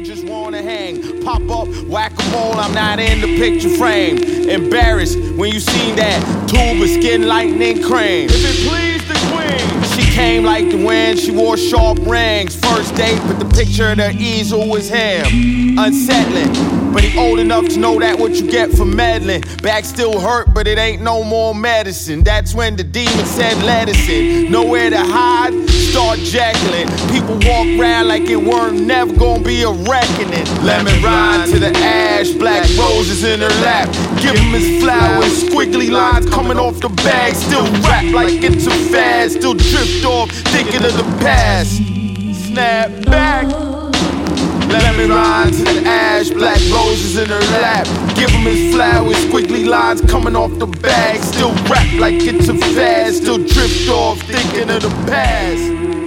just wanna hang. Pop up, whack-a-mole, I'm not in the picture frame. Embarrassed when you seen that tuba skin lightning cream. If it please the queen. She came like the wind, she wore sharp rings. First date, but the picture of the easel was him. Unsettling, but he old enough to know that what you get for meddling. Back still hurt, but it ain't no more medicine. That's when the demon said let us in. Nowhere to hide, start jackling. People walk around like it weren't never gonna be a reckoning. Lemon rind to the ash, black roses in her lap. Give him his flowers, squiggly lines coming off the bag. Still rap like it's a fad, still drift off, thinking of the past. Snap back. Lemon rind to the ash, black roses in her lap. Give him his flowers, squiggly lines coming off the bag. Still rap like it's a fad, still drift off, thinking of the past.